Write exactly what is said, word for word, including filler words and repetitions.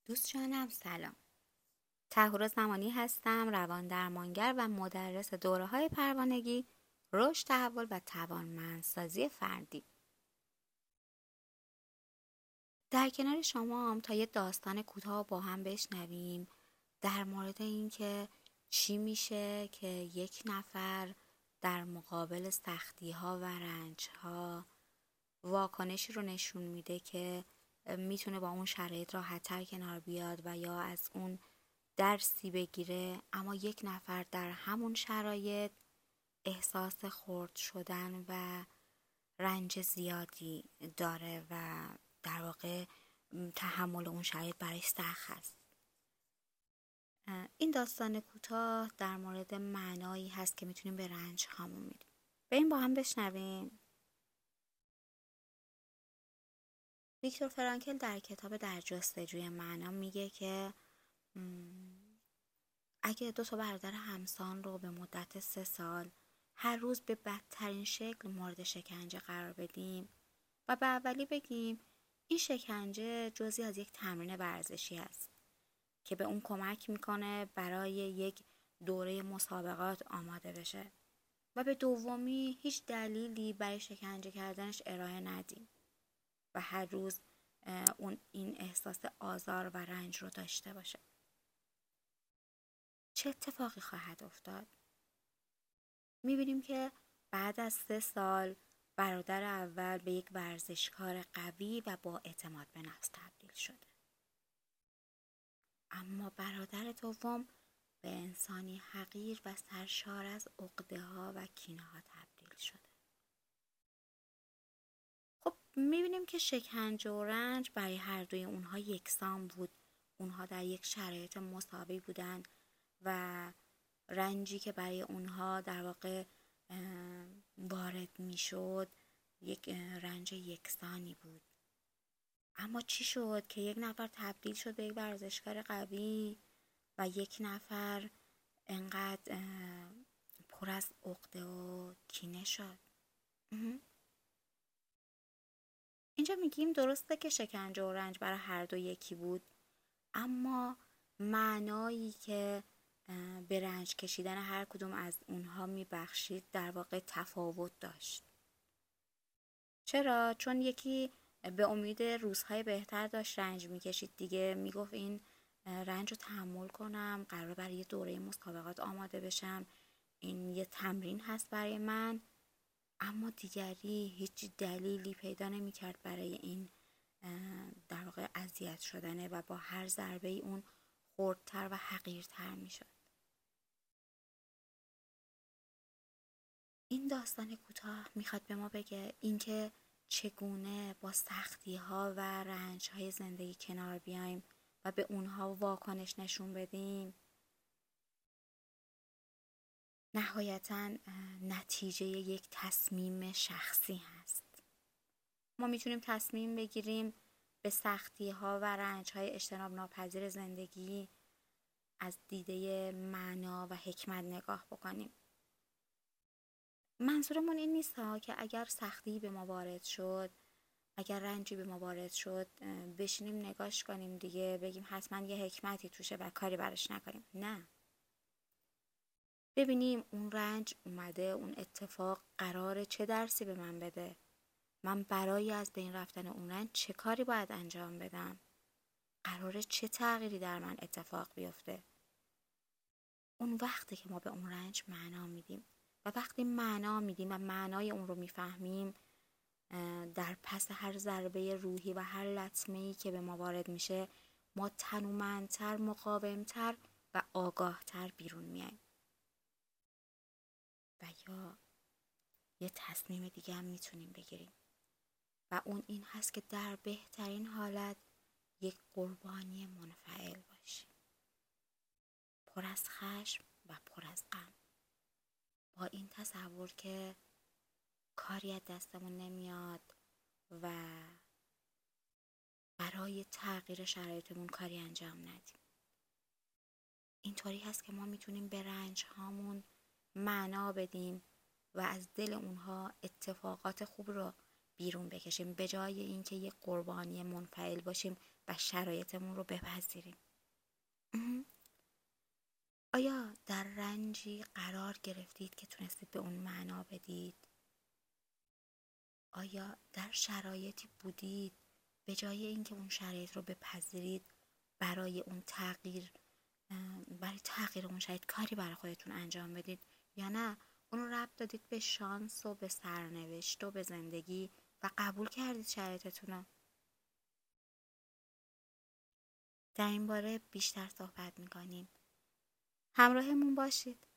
دوست جانم سلام. طهورا زمانی هستم، روان درمانگر و مدرس دوره‌های پروانگی، رشد، تحول و توانمندسازی فردی. در کنار شما هم تا یه داستان کوتاه با هم بشنویم در مورد اینکه چی میشه که یک نفر در مقابل سختی‌ها و رنج‌ها واکنشی رو نشون میده که میتونه با اون شرایط راحت‌تر کنار بیاد و یا از اون درسی بگیره، اما یک نفر در همون شرایط احساس خرد شدن و رنج زیادی داره و در واقع تحمل اون شرایط برایش سخت هست. این داستان کوتاه در مورد معنایی هست که میتونیم به رنج هامون میدیم. بریم با هم بشنویم. ویکتور فرانکل در کتاب در جستجوی معنا میگه که اگه دو تا برادر همسان رو به مدت سه سال هر روز به بدترین شکل مورد شکنجه قرار بدیم و به اولی بگیم این شکنجه جزئی از یک تمرین ورزشی است که به اون کمک میکنه برای یک دوره مسابقات آماده بشه و به دومی هیچ دلیلی برای شکنجه کردنش ارائه ندیم و هر روز اون این احساس آزار و رنج رو داشته باشه، چه اتفاقی خواهد افتاد؟ میبینیم که بعد از سه سال برادر اول به یک ورزشکار قوی و با اعتماد به نفس تبدیل شده، اما برادر دوم به انسانی حقیر و سرشار از عقده‌ها و کینه‌ها تبدیل شده. خب میبینیم که شکنجه و رنج برای هر دوی اونها یکسان بود. اونها در یک شرایط مساوی بودن و رنجی که برای اونها در واقع وارد میشد یک رنج یکسانی بود. اما چی شد که یک نفر تبدیل شد به یک ورزشکار قوی و یک نفر انقدر پر از عقده و کینه شد؟ اینجا میگیم درسته که شکنجه و رنج برای هر دو یکی بود، اما معنایی که به رنج کشیدن هر کدوم از اونها میبخشید در واقع تفاوت داشت. چرا؟ چون یکی به امید روزهای بهتر داشت رنج میکشید دیگه، میگفت این رنج رو تحمل کنم، قرار برای یه دوره مسابقات آماده بشم، این یه تمرین هست برای من. اما دیگری هیچ دلیلی پیدا نمی‌کرد برای این در واقع اذیت شدنه و با هر ضربه ای اون خردتر و حقیرتر میشد. این داستان کوتاه میخواد به ما بگه اینکه چگونه با سختی ها و رنج های زندگی کنار بیایم و به اونها واکنش نشون بدیم نهایتاً نتیجه یک تصمیم شخصی هست. ما میتونیم تصمیم بگیریم به سختی ها و رنج های اجتناب ناپذیر زندگی از دیده معنا و حکمت نگاه بکنیم. منظورمون این نیست ها که اگر سختی به ما وارد شد، اگر رنجی به ما وارد شد بشینیم نگاش کنیم دیگه، بگیم حتما یه حکمتی توشه و کاری براش نکنیم. نه، ببینیم اون رنج اومده، اون اتفاق قراره چه درسی به من بده، من برای از بین رفتن اون رنج چه کاری باید انجام بدم، قراره چه تغییری در من اتفاق بیفته. اون وقتی که ما به اون رنج معنا میدیم و وقتی معنا میدیم و معنای اون رو میفهمیم، در پس هر ضربه روحی و هر لطمه‌ای که به ما وارد میشه ما تنومندتر، مقاومتر و آگاهتر بیرون میایم. و یا یه تصمیم دیگه هم میتونیم بگیریم و اون این هست که در بهترین حالت یک قربانی منفعل باشیم، پر از خشم و پر از غم، با این تصور که کاری از دستمون نمیاد و برای تغییر شرایطمون کاری انجام ندیم. اینطوری هست که ما میتونیم به رنج هامون معنا بدیم و از دل اونها اتفاقات خوب رو بیرون بکشیم به جای اینکه یک قربانی منفعل باشیم و شرایطمون رو بپذیریم. آیا در رنجی قرار گرفتید که تونستید به اون معنا بدید؟ آیا در شرایطی بودید به جای اینکه اون شرایط رو بپذیرید برای اون تغییر برای تغییر اون شرایط کاری برای خودتون انجام بدید، یا نه اون رو ربط دادید به شانس و به سرنوشت و به زندگی و قبول کردید شرایطتون رو؟ در این باره بیشتر صحبت میکنیم. همراهمون باشید.